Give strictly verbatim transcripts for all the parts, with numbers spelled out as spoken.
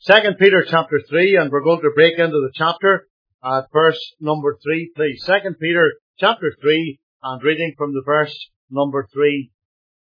Second Peter chapter three, and we're going to break into the chapter at verse number three, please. Second Peter chapter three, and reading from the verse number three.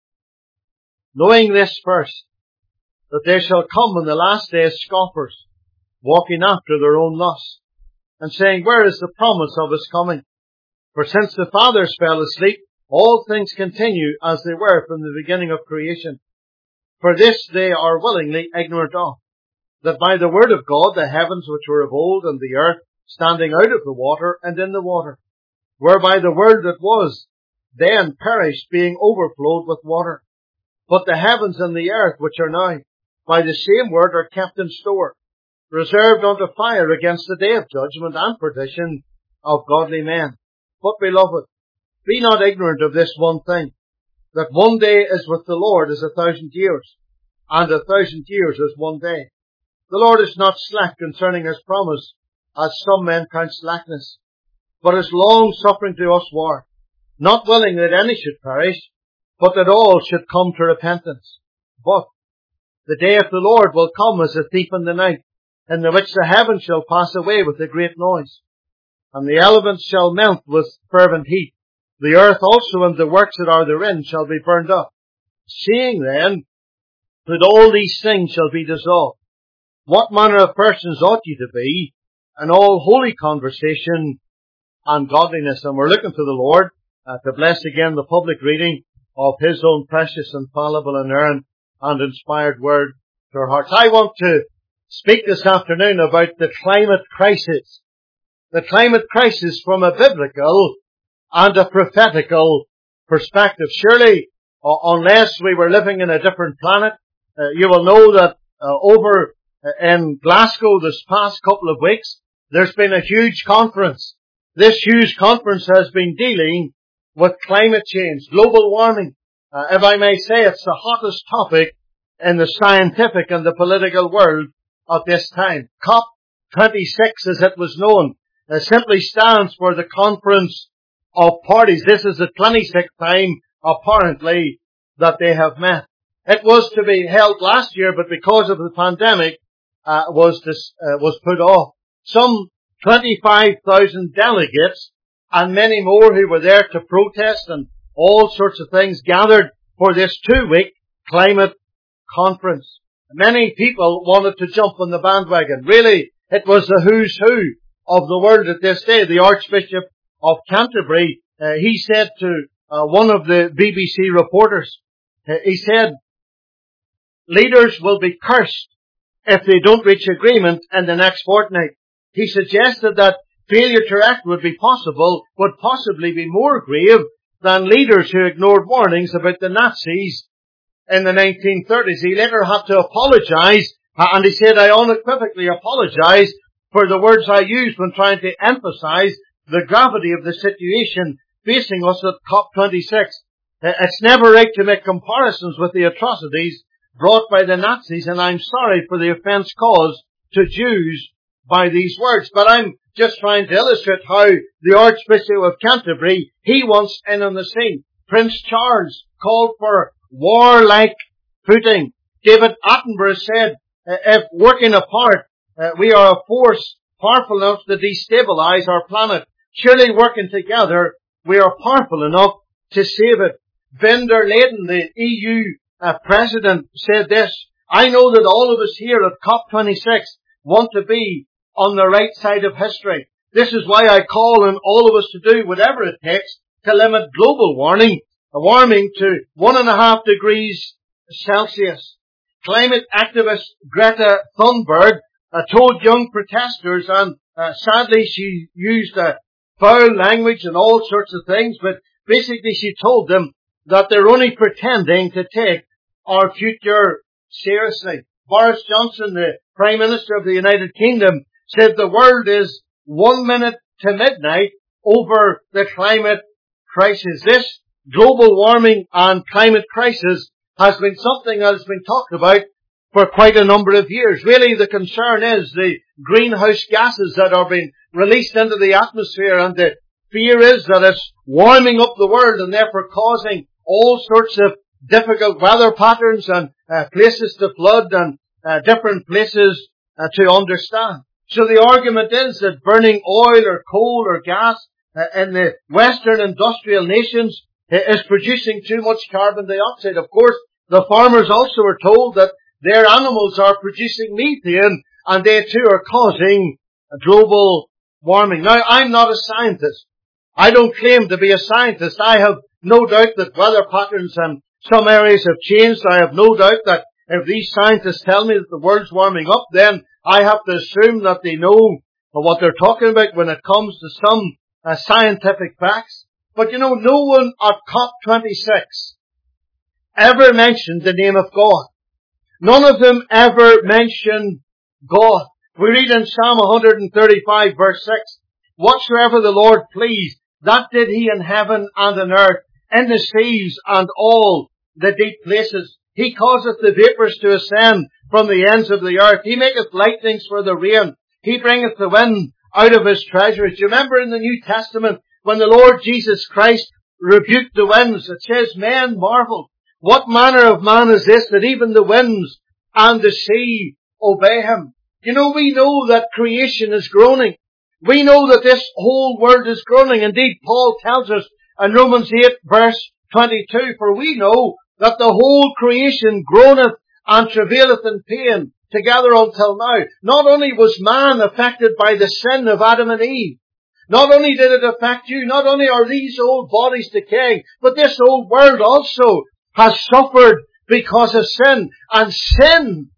Knowing this first, that there shall come in the last days scoffers, walking after their own lusts, and saying, where is the promise of his coming? For since the fathers fell asleep, all things continue as they were from the beginning of creation. For this they are willingly ignorant of, that by the word of God the heavens which were of old, and the earth standing out of the water and in the water, whereby the world that was then perished, being overflowed with water. But the heavens and the earth which are now, by the same word are kept in store, reserved unto fire against the day of judgment and perdition of godly men. But beloved, be not ignorant of this one thing, that one day is with the Lord as a thousand years, and a thousand years as one day. The Lord is not slack concerning his promise, as some men count slackness, but is long suffering to usward, not willing that any should perish, but that all should come to repentance. But the day of the Lord will come as a thief in the night, in the which the heavens shall pass away with a great noise, and the elements shall melt with fervent heat. The earth also and the works that are therein shall be burned up. Seeing then that all these things shall be dissolved, what manner of persons ought ye to be in all holy conversation and godliness? And we're looking to the Lord uh, to bless again the public reading of his own precious, infallible, inerrant and inspired word to our hearts. I want to speak this afternoon about the climate crisis. The climate crisis from a biblical and a prophetical perspective. Surely, uh, unless we were living in a different planet, uh, you will know that uh, over uh, in Glasgow this past couple of weeks, there's been a huge conference. This huge conference has been dealing with climate change, global warming. Uh, if I may say, it's the hottest topic in the scientific and the political world at this time. COP twenty-six, as it was known, uh, simply stands for the Conference of Parties. This is the twenty-sixth time, apparently, that they have met. It was to be held last year, but because of the pandemic, uh, was this, uh, was put off. Some twenty-five thousand delegates and many more who were there to protest and all sorts of things gathered for this two-week climate conference. Many people wanted to jump on the bandwagon. Really, it was the who's who of the world at this day. The Archbishop of Canterbury, uh, he said to uh, one of the B B C reporters, uh, he said, leaders will be cursed if they don't reach agreement in the next fortnight. He suggested that failure to act would be possible, would possibly be more grave than leaders who ignored warnings about the Nazis in the nineteen thirties. He later had to apologize, and he said, I unequivocally apologize for the words I used when trying to emphasize the gravity of the situation facing us at COP twenty-six. It's never right to make comparisons with the atrocities brought by the Nazis, and I'm sorry for the offence caused to Jews by these words. But I'm just trying to illustrate how the Archbishop of Canterbury, he wants in on the scene. Prince Charles called for warlike footing. David Attenborough said, if working apart, uh, we are a force powerful enough to destabilize our planet. Surely working together, we are powerful enough to save it. Van der Leyen, the E U uh, president, said this, I know that all of us here at COP twenty-six want to be on the right side of history. This is why I call on all of us to do whatever it takes to limit global warming, warming to one and a half degrees Celsius. Climate activist Greta Thunberg uh, told young protesters, and uh, sadly she used uh, foul language and all sorts of things, but basically she told them that they're only pretending to take our future seriously. Boris Johnson, the Prime Minister of the United Kingdom, said the world is one minute to midnight over the climate crisis. This global warming and climate crisis has been something that has been talked about for quite a number of years. Really, the concern is the greenhouse gases that are being released into the atmosphere, and the fear is that it's warming up the world and therefore causing all sorts of difficult weather patterns and uh, places to flood and uh, different places uh, to understand. So the argument is that burning oil or coal or gas uh, in the Western industrial nations uh, is producing too much carbon dioxide. Of course, the farmers also are told that their animals are producing methane, and they too are causing global warming. Now, I'm not a scientist. I don't claim to be a scientist. I have no doubt that weather patterns in some areas have changed. I have no doubt that if these scientists tell me that the world's warming up, then I have to assume that they know what they're talking about when it comes to some uh, scientific facts. But you know, no one at COP twenty-six ever mentioned the name of God. None of them ever mentioned God. We read in Psalm one thirty-five verse six, whatsoever the Lord pleased, that did he in heaven and in earth, in the seas and all the deep places. He causeth the vapours to ascend from the ends of the earth. He maketh lightnings for the rain. He bringeth the wind out of his treasuries. Do you remember in the New Testament when the Lord Jesus Christ rebuked the winds? It says, men marveled. What manner of man is this that even the winds and the sea obey him? You know, we know that creation is groaning. We know that this whole world is groaning. Indeed, Paul tells us in Romans eight verse twenty-two, for we know that the whole creation groaneth and travaileth in pain together until now. Not only was man affected by the sin of Adam and Eve, not only did it affect you, not only are these old bodies decaying, but this old world also has suffered because of sin. And sin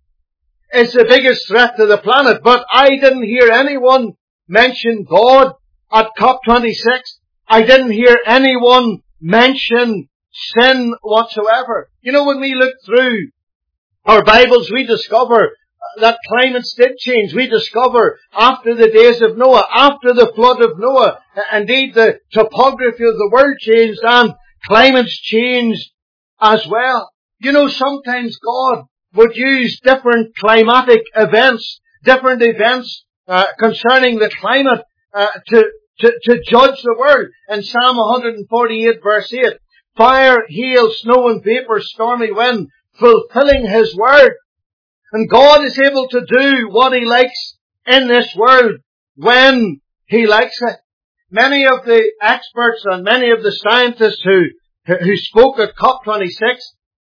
is the biggest threat to the planet. But I didn't hear anyone mention God at COP twenty-six. I didn't hear anyone mention sin whatsoever. You know, when we look through our Bibles, we discover that climates did change. We discover after the days of Noah, after the flood of Noah, indeed the topography of the world changed and climates changed as well. You know, sometimes God would use different climatic events, different events uh, concerning the climate uh, to, to, to judge the world. In Psalm one forty-eight verse eight, fire, hail, snow and vapor, stormy wind, fulfilling his word. And God is able to do what he likes in this world when he likes it. Many of the experts and many of the scientists who, who spoke at COP twenty-six,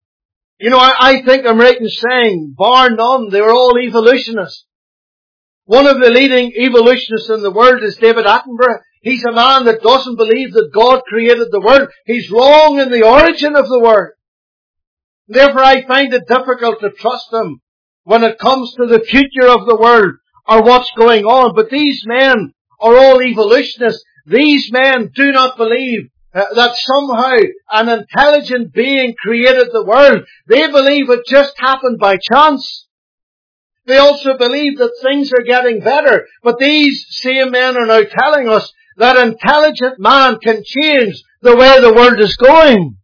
you know, I, I think I'm right in saying, bar none, they were all evolutionists. One of the leading evolutionists in the world is David Attenborough. He's a man that doesn't believe that God created the world. He's wrong in the origin of the world. Therefore, I find it difficult to trust him when it comes to the future of the world or what's going on. But these men are all evolutionists. These men do not believe uh, that somehow an intelligent being created the world. They believe it just happened by chance. They also believe that things are getting better. But these same men are now telling us that intelligent man can change the way the world is going.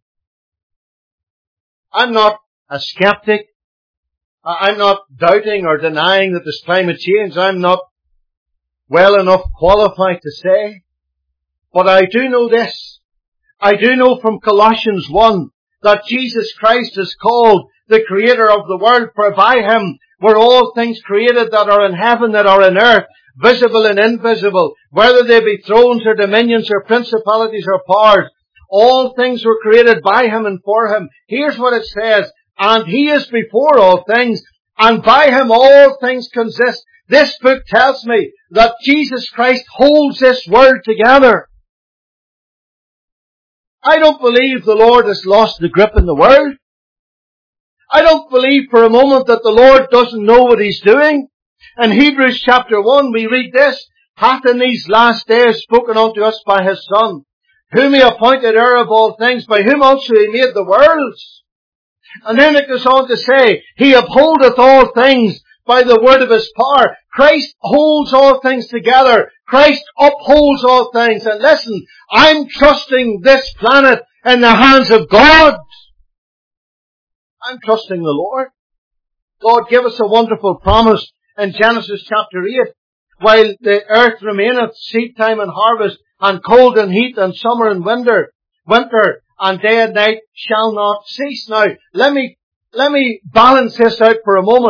I'm not a skeptic. I'm not doubting or denying that there's climate change. I'm not well enough qualified to say. But I do know this. I do know from Colossians one that Jesus Christ is called the creator of the world, for by him were all things created that are in heaven, that are in earth, visible and invisible, whether they be thrones or dominions or principalities or powers. All things were created by him and for him. Here's what it says, and he is before all things, and by him all things consist. This book tells me that Jesus Christ holds this world together. I don't believe the Lord has lost the grip in the world. I don't believe for a moment that the Lord doesn't know what he's doing. In Hebrews chapter one we read this, hath in these last days spoken unto us by his Son, whom he appointed heir of all things, by whom also he made the worlds. And then it goes on to say, he upholdeth all things by the word of his power. Christ holds all things together. Christ upholds all things. And listen, I'm trusting this planet in the hands of God. I'm trusting the Lord. God gave us a wonderful promise in Genesis chapter eight. While the earth remaineth, seed time and harvest, and cold and heat, and summer and winter, winter, and day and night shall not cease. Now, let me, let me balance this out for a moment.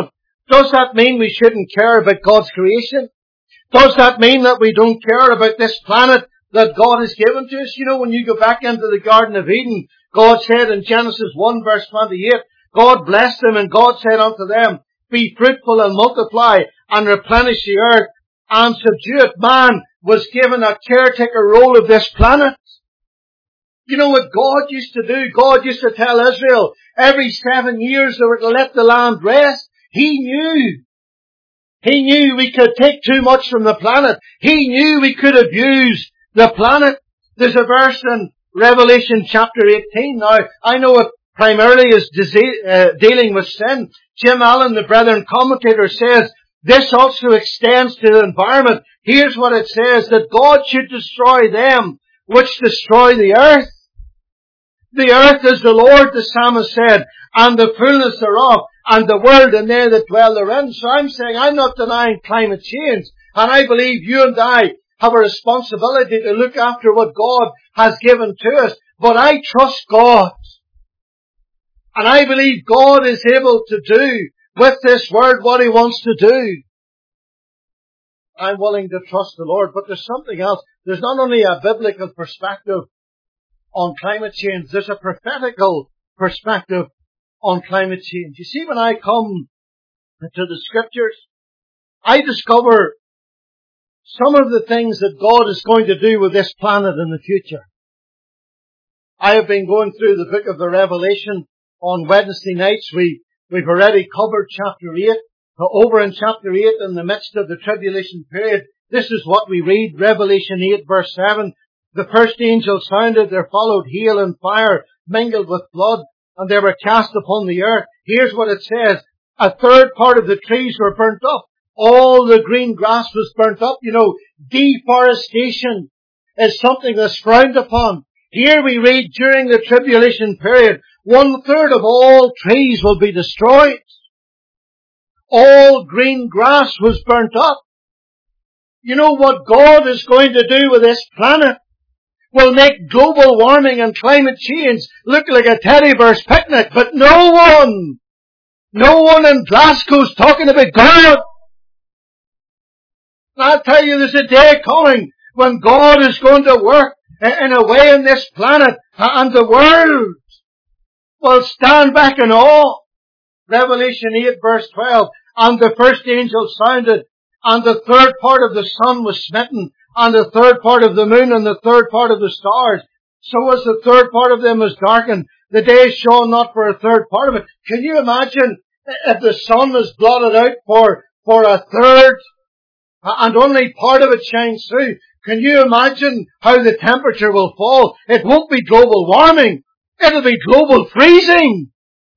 Does that mean we shouldn't care about God's creation? Does that mean that we don't care about this planet that God has given to us? You know, when you go back into the Garden of Eden, God said in Genesis one verse twenty-eight, God blessed them and God said unto them, be fruitful and multiply and replenish the earth and subdue it. Man was given a caretaker role of this planet. You know what God used to do? God used to tell Israel every seven years they were to let the land rest. He knew. He knew we could take too much from the planet. He knew we could abuse the planet. There's a verse in Revelation chapter eighteen. Now, I know it primarily is disease, uh, dealing with sin. Jim Allen, the Brethren commentator, says this also extends to the environment. Here's what it says, that God should destroy them which destroy the earth. The earth is the Lord, the psalmist said, and the fullness thereof, and the world and they that dwell therein. So I'm saying I'm not denying climate change. And I believe you and I have a responsibility to look after what God has given to us. But I trust God. And I believe God is able to do with this word what He wants to do. I'm willing to trust the Lord. But there's something else. There's not only a biblical perspective on climate change, there's a prophetical perspective on climate change. You see, when I come to the scriptures, I discover some of the things that God is going to do with this planet in the future. I have been going through the book of the Revelation on Wednesday nights. We, we've already covered chapter eight. Over in chapter eight, in the midst of the tribulation period, this is what we read, Revelation eight verse seven. The first angel sounded, there followed hail and fire mingled with blood, and they were cast upon the earth. Here's what it says. A third part of the trees were burnt up. All the green grass was burnt up. You know, deforestation is something that's frowned upon. Here we read during the tribulation period, one third of all trees will be destroyed. All green grass was burnt up. You know what God is going to do with this planet will make global warming and climate change look like a teddy bear's picnic. But no one, no one in Glasgow is talking about God. And I'll tell you, there's a day coming when God is going to work in a way in this planet and the world will stand back in awe. Revelation eight verse twelve. And the first angel sounded, and the third part of the sun was smitten, and the third part of the moon, and the third part of the stars. So as the third part of them was darkened, the day shone not for a third part of it. Can you imagine if the sun was blotted out for, for a third, and only part of it shines through? Can you imagine how the temperature will fall? It won't be global warming. It'll be global freezing.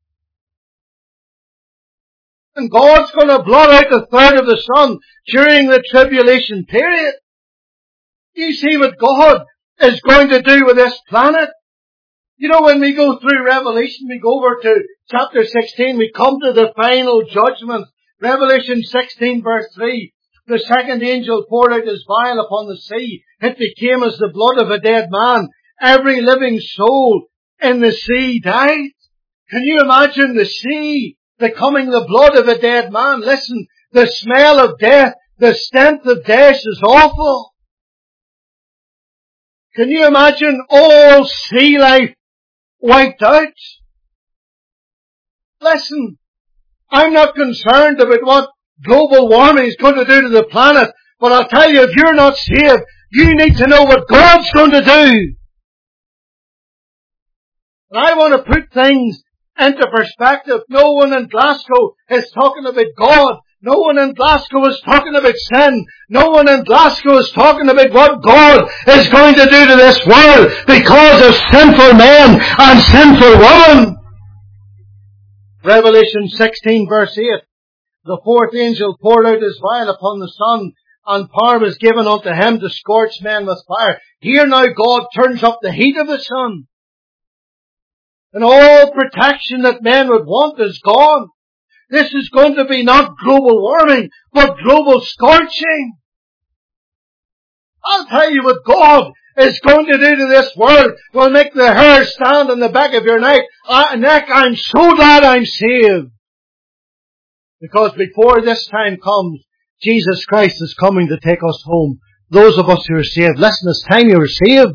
And God's going to blot out a third of the sun during the tribulation period. You see what God is going to do with this planet? You know, when we go through Revelation, we go over to chapter sixteen, we come to the final judgment. Revelation sixteen verse three. The second angel poured out his vial upon the sea. It became as the blood of a dead man. Every living soul in the sea died. Can you imagine the sea becoming the blood of a dead man? Listen, the smell of death, the stench of death is awful. Can you imagine all sea life wiped out? Listen, I'm not concerned about what global warming is going to do to the planet, but I'll tell you, if you're not saved, you need to know what God's going to do. And I want to put things into perspective. No one in Glasgow is talking about God. No one in Glasgow is talking about sin. No one in Glasgow is talking about what God is going to do to this world because of sinful men and sinful women. Revelation sixteen verse eight. The fourth angel poured out his vial upon the sun, and power was given unto him to scorch men with fire. Here now God turns up the heat of the sun. And all protection that men would want is gone. This is going to be not global warming, but global scorching. I'll tell you what God is going to do to this world will make the hair stand on the back of your neck. Uh, neck. I'm so glad I'm saved. Because before this time comes, Jesus Christ is coming to take us home. Those of us who are saved. Listen, it's time you were saved.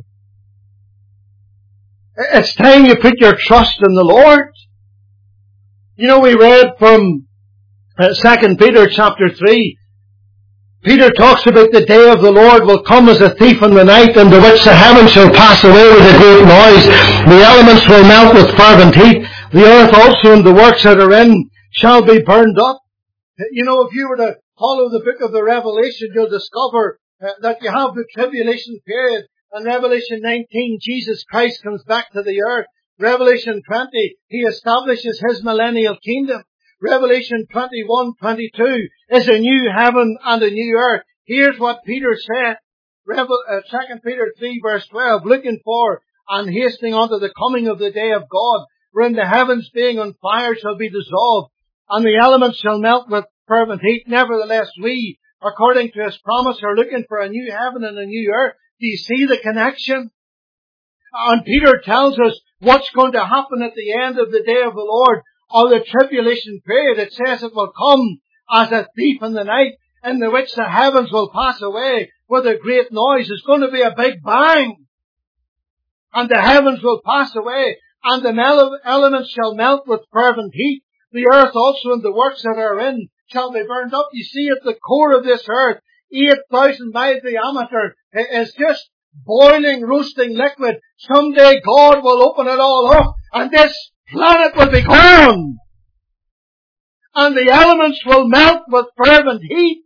It's time you put your trust in the Lord. You know, we read from uh, Second Peter chapter three. Peter talks about the day of the Lord will come as a thief in the night, in the which the heavens shall pass away with a great noise. The elements will melt with fervent heat. The earth also and the works that are in shall be burned up. You know, if you were to follow the book of the Revelation, you'll discover uh, that you have the tribulation period. In Revelation nineteen, Jesus Christ comes back to the earth. Revelation twenty, He establishes His millennial kingdom. Revelation twenty-one, twenty-two is a new heaven and a new earth. Here's what Peter said. Revel, uh, Second Peter three verse twelve, looking for and hastening unto the coming of the day of God, wherein the heavens being on fire shall be dissolved, and the elements shall melt with fervent heat. Nevertheless, we, according to His promise, are looking for a new heaven and a new earth. Do you see the connection? And Peter tells us what's going to happen at the end of the day of the Lord, or the tribulation period. It says it will come as a thief in the night, in the which the heavens will pass away with a great noise. It's going to be a big bang. And the heavens will pass away, and the elements shall melt with fervent heat. The earth also and the works that are in shall be burned up. You see, at the core of this earth, eight thousand mile diameter, is just boiling, roasting liquid. Someday God will open it all up, and this planet will be gone. And the elements will melt with fervent heat.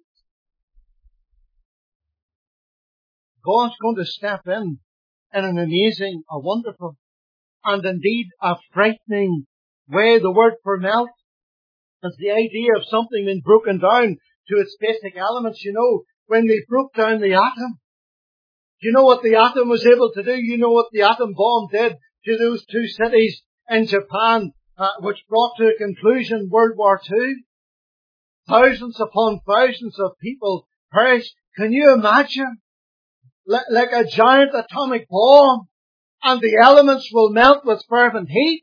God's going to step in in an amazing, a wonderful, and indeed a frightening way. The word for melt is the idea of something being broken down to its basic elements. You know, when they broke down the atom, do you know what the atom was able to do? You know what the atom bomb did to those two cities in Japan, uh, which brought to a conclusion World War Two? Thousands upon thousands of people perished. Can you imagine? L- like a giant atomic bomb, and the elements will melt with fervent heat.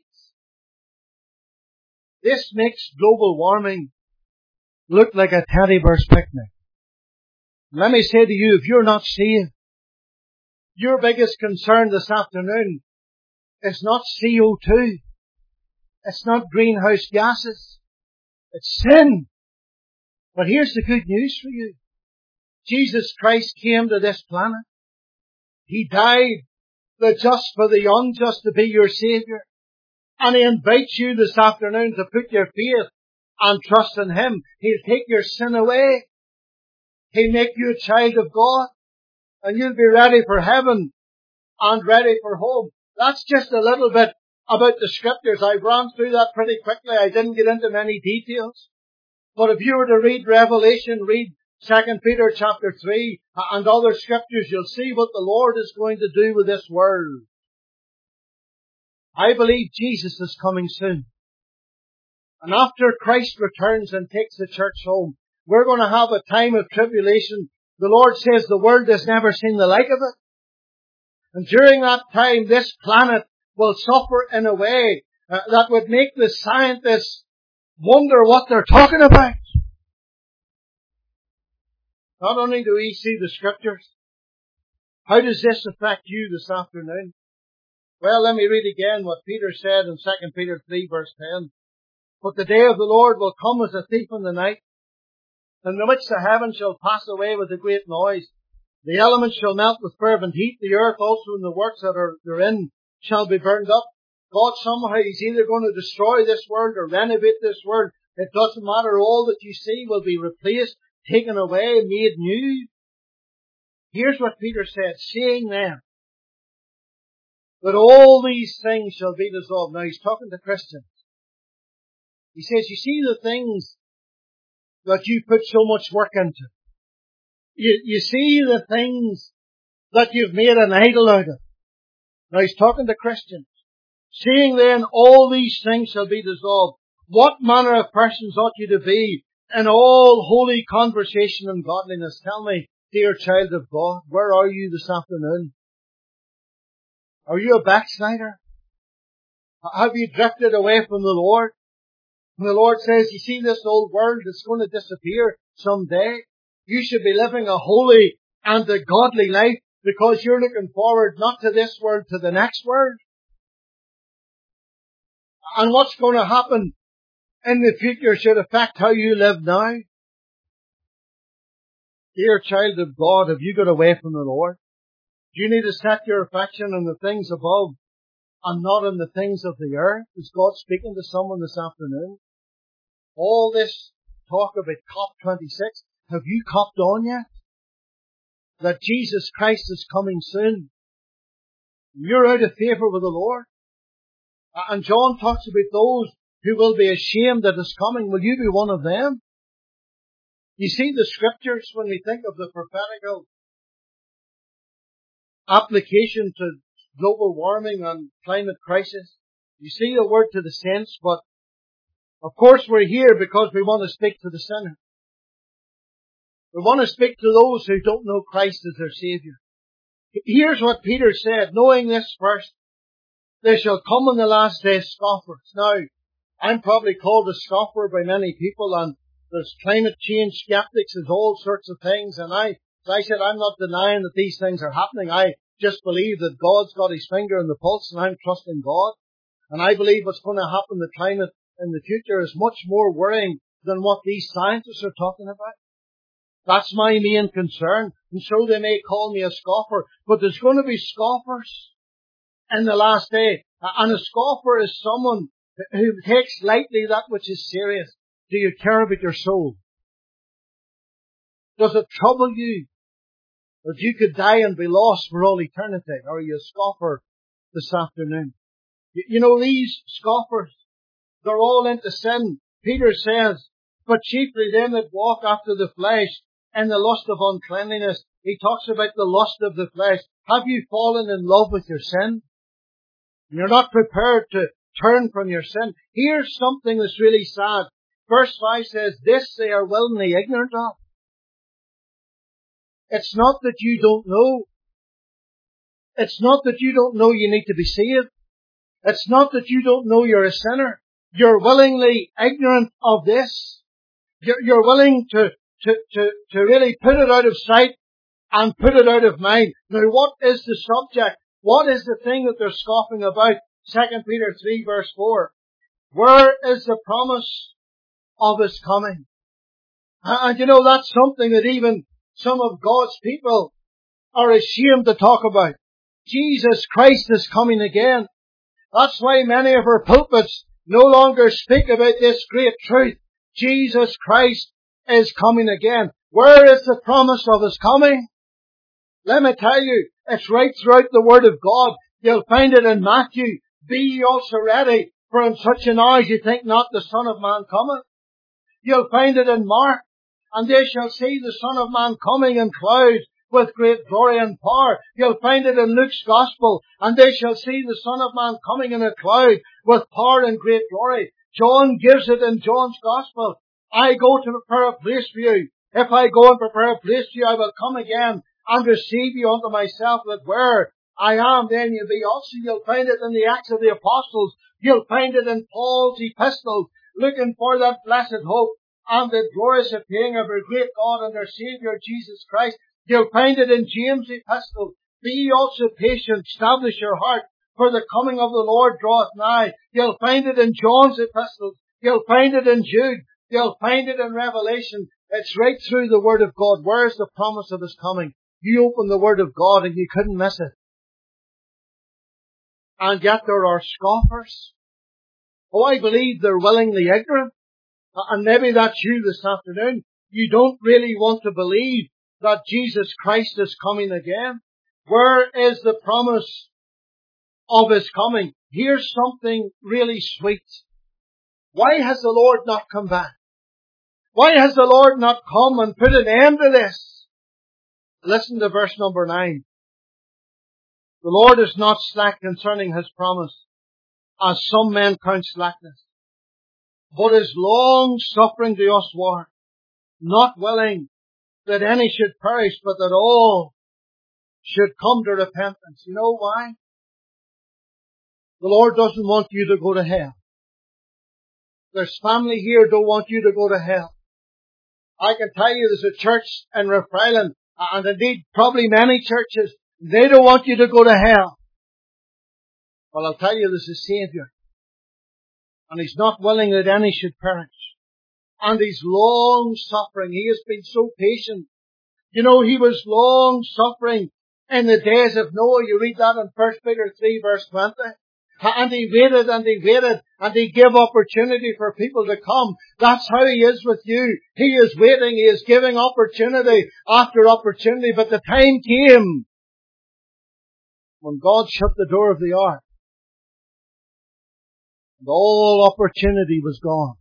This makes global warming look like a teddy bear's picnic. Let me say to you, if you're not saved, your biggest concern this afternoon is not C O two. It's not greenhouse gases. It's sin. But here's the good news for you. Jesus Christ came to this planet. He died, the just for the unjust, to be your Savior. And He invites you this afternoon to put your faith and trust in Him. He'll take your sin away. He'll make you a child of God. And you'll be ready for heaven and ready for home. That's just a little bit about the Scriptures. I ran through that pretty quickly. I didn't get into many details. But if you were to read Revelation, read Second Peter chapter three and other Scriptures, you'll see what the Lord is going to do with this world. I believe Jesus is coming soon. And after Christ returns and takes the church home, we're going to have a time of tribulation. The Lord says the world has never seen the like of it. And during that time, this planet will suffer in a way uh, that would make the scientists wonder what they're talking about. Not only do we see the Scriptures, how does this affect you this afternoon? Well, let me read again what Peter said in Second Peter three verse ten. But the day of the Lord will come as a thief in the night, in the which the heavens shall pass away with a great noise. The elements shall melt with fervent heat. The earth also and the works that are therein shall be burned up. God somehow is either going to destroy this world or renovate this world. It doesn't matter. All that you see will be replaced, taken away, made new. Here's what Peter said, seeing then that all these things shall be dissolved. Now he's talking to Christians. He says, you see the things that you put so much work into. You, you see the things that you've made an idol out of. Now he's talking to Christians. Seeing then all these things shall be dissolved, what manner of persons ought you to be in all holy conversation and godliness? Tell me, dear child of God, where are you this afternoon? Are you a backslider? Have you drifted away from the Lord? And the Lord says, you see this old world that's going to disappear someday. You should be living a holy and a godly life because you're looking forward not to this world, to the next world. And what's going to happen in the future should affect how you live now. Dear child of God, have you got away from the Lord? Do you need to set your affection on the things above and not on the things of the earth? Is God speaking to someone this afternoon? All this talk about COP twenty-six, have you copped on yet? That Jesus Christ is coming soon. You're out of favour with the Lord. And John talks about those who will be ashamed that is coming. Will you be one of them? You see the scriptures when we think of the prophetical application to global warming and climate crisis. You see a word to the saints, but of course we're here because we want to speak to the sinner. We want to speak to those who don't know Christ as their Saviour. Here's what Peter said, knowing this first, there shall come in the last days scoffers. Now, I'm probably called a scoffer by many people, and there's climate change skeptics, there's all sorts of things, and I, as I said, I'm not denying that these things are happening. I just believe that God's got His finger on the pulse, and I'm trusting God. And I believe what's going to happen to climate in the future is much more worrying than what these scientists are talking about. That's my main concern. And so they may call me a scoffer, but there's going to be scoffers in the last day. And a scoffer is someone who takes lightly that which is serious. Do you care about your soul? Does it trouble you that you could die and be lost for all eternity? Or are you a scoffer this afternoon? You know, these scoffers, they're all into sin. Peter says, but chiefly them that walk after the flesh and the lust of uncleanliness. He talks about the lust of the flesh. Have you fallen in love with your sin? You're not prepared to turn from your sin. Here's something that's really sad. Verse five says, this they are willingly ignorant of. It's not that you don't know. It's not that you don't know you need to be saved. It's not that you don't know you're a sinner. You're willingly ignorant of this. You're, you're willing to, to, to, to really put it out of sight and put it out of mind. Now, what is the subject? What is the thing that they're scoffing about? Second Peter three verse four. Where is the promise of His coming? And you know, that's something that even some of God's people are ashamed to talk about. Jesus Christ is coming again. That's why many of our pulpits no longer speak about this great truth. Jesus Christ is coming again. Where is the promise of His coming? Let me tell you, it's right throughout the Word of God. You'll find it in Matthew. Be ye also ready, for in such an hour as you think not the Son of Man cometh. You'll find it in Mark. And they shall see the Son of Man coming in clouds with great glory and power. You'll find it in Luke's Gospel. And they shall see the Son of Man coming in a cloud with power and great glory. John gives it in John's Gospel. I go to prepare a place for you. If I go and prepare a place for you, I will come again and receive you unto myself, that where I am, then you'll be also. You'll find it in the Acts of the Apostles. You'll find it in Paul's epistles, looking for that blessed hope and the glorious appearing of our great God and our Saviour Jesus Christ. You'll find it in James' epistle. Be ye also patient, establish your heart, for the coming of the Lord draweth nigh. You'll find it in John's epistles. You'll find it in Jude. You'll find it in Revelation. It's right through the Word of God. Where's the promise of His coming? You open the Word of God and you couldn't miss it. And yet there are scoffers. Oh, I believe they're willingly ignorant. And maybe that's you this afternoon. You don't really want to believe that Jesus Christ is coming again. Where is the promise of His coming? Here's something really sweet. Why has the Lord not come back? Why has the Lord not come and put an end to this? Listen to verse number nine. The Lord is not slack concerning His promise, as some men count slackness, but is long suffering to us ward, not willing that any should perish, but that all should come to repentance. You know why? The Lord doesn't want you to go to hell. There's family here who don't want you to go to hell. I can tell you there's a church in Rathfriland, and indeed probably many churches, they don't want you to go to hell. Well, I'll tell you there's a Saviour. And He's not willing that any should perish. And He's long suffering. He has been so patient. You know, He was long suffering in the days of Noah. You read that in First Peter three verse twenty. And He waited and He waited and He gave opportunity for people to come. That's how He is with you. He is waiting. He is giving opportunity after opportunity. But the time came when God shut the door of the ark. And all opportunity was gone.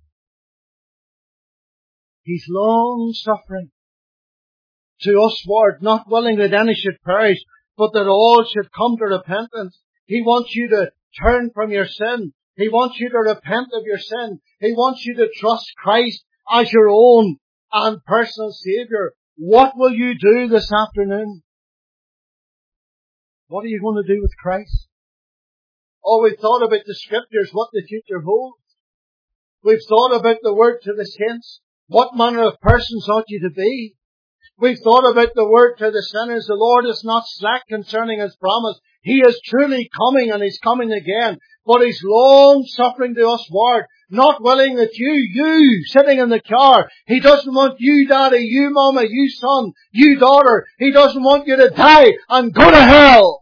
He's long suffering to us, Lord, not willing that any should perish, but that all should come to repentance. He wants you to turn from your sin. He wants you to repent of your sin. He wants you to trust Christ as your own and personal Saviour. What will you do this afternoon? What are you going to do with Christ? Oh, we've thought about the Scriptures, what the future holds. We've thought about the word to the saints. What manner of persons ought you to be? We've thought about the word to the sinners. The Lord is not slack concerning His promise. He is truly coming, and He's coming again. But He's long suffering to us, Lord, not willing that you, you sitting in the car, He doesn't want you, Daddy, you, Mama, you, son, you, daughter. He doesn't want you to die and go to hell.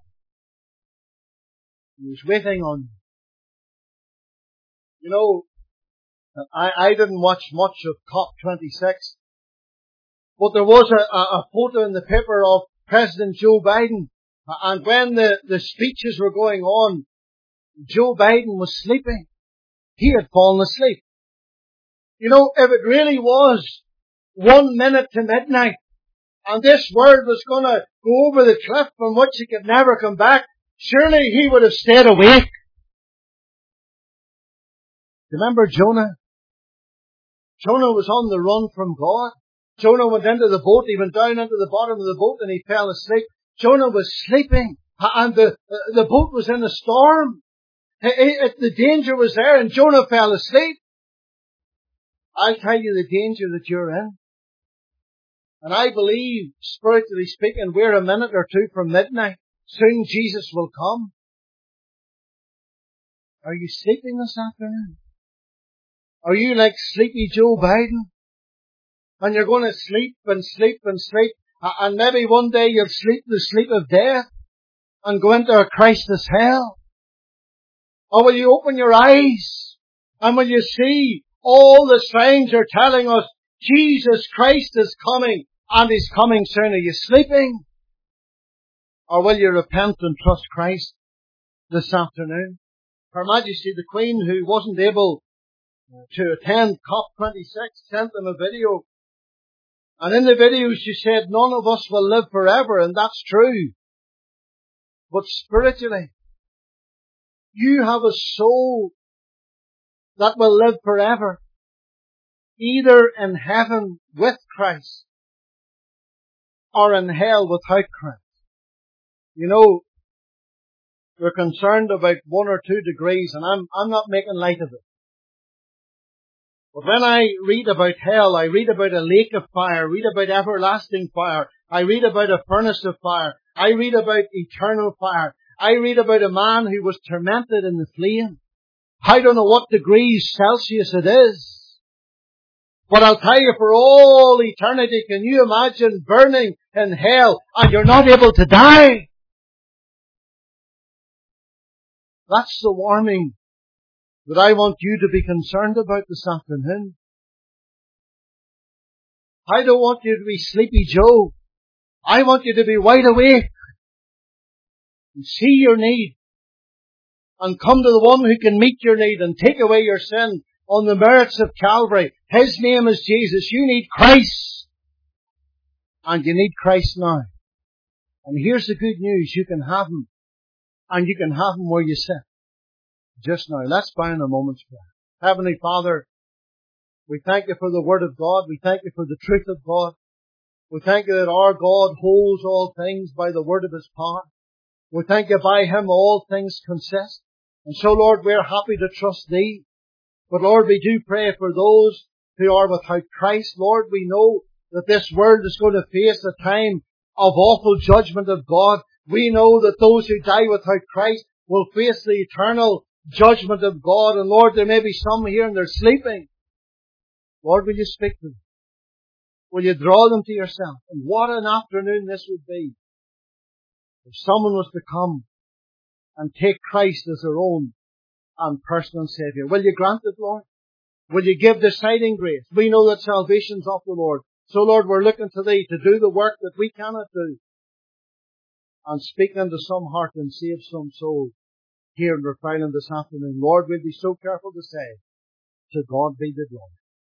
He's waiting on you. You know, I, I didn't watch much of COP twenty-six, but there was a, a, a photo in the paper of President Joe Biden, and when the, the speeches were going on, Joe Biden was sleeping. He had fallen asleep. You know, if it really was one minute to midnight, and this world was going to go over the cliff from which it could never come back, surely he would have stayed awake. Remember Jonah? Jonah was on the run from God. Jonah went into the boat. He went down into the bottom of the boat and he fell asleep. Jonah was sleeping and the, the boat was in a storm. It, it, the danger was there and Jonah fell asleep. I'll tell you the danger that you're in. And I believe, spiritually speaking, we're a minute or two from midnight. Soon Jesus will come. Are you sleeping this afternoon? Are you like sleepy Joe Biden? And you're going to sleep and sleep and sleep. And maybe one day you'll sleep the sleep of death and go into a Christless hell. Or will you open your eyes and will you see all the signs are telling us Jesus Christ is coming and He's coming soon? Are you sleeping? Or will you repent and trust Christ this afternoon? Her Majesty the Queen, who wasn't able to attend COP twenty-six, sent them a video. And in the video she said, none of us will live forever, and that's true. But spiritually, you have a soul that will live forever, either in heaven with Christ or in hell without Christ. You know, we're concerned about one or two degrees, and I'm, I'm not making light of it. But when I read about hell, I read about a lake of fire, read about everlasting fire, I read about a furnace of fire, I read about eternal fire, I read about a man who was tormented in the flame. I don't know what degrees Celsius it is. But I'll tell you, for all eternity, can you imagine burning in hell and you're not able to die? That's the warning that I want you to be concerned about this afternoon. I don't want you to be sleepy Joe. I want you to be wide awake and see your need and come to the one who can meet your need and take away your sin on the merits of Calvary. His name is Jesus. You need Christ. And you need Christ now. And here's the good news. You can have Him. And you can have Him where you sit. Just now. Let's bow in a moment's prayer. Heavenly Father, we thank You for the Word of God. We thank You for the truth of God. We thank You that our God holds all things by the word of His power. We thank You by Him all things consist. And so, Lord, we're happy to trust Thee. But Lord, we do pray for those who are without Christ. Lord, we know that this world is going to face a time of awful judgment of God. We know that those who die without Christ will face the eternal judgment of God. And Lord, there may be some here and they're sleeping. Lord, will you speak to them? Will you draw them to yourself? And what an afternoon this would be if someone was to come and take Christ as their own and personal Saviour. Will you grant it, Lord? Will you give deciding grace? We know that salvation's of the Lord. So, Lord, we're looking to Thee to do the work that we cannot do and speak into some heart and save some soul here in Rathfarnham this afternoon. Lord, we'll be so careful to say, to God be the glory.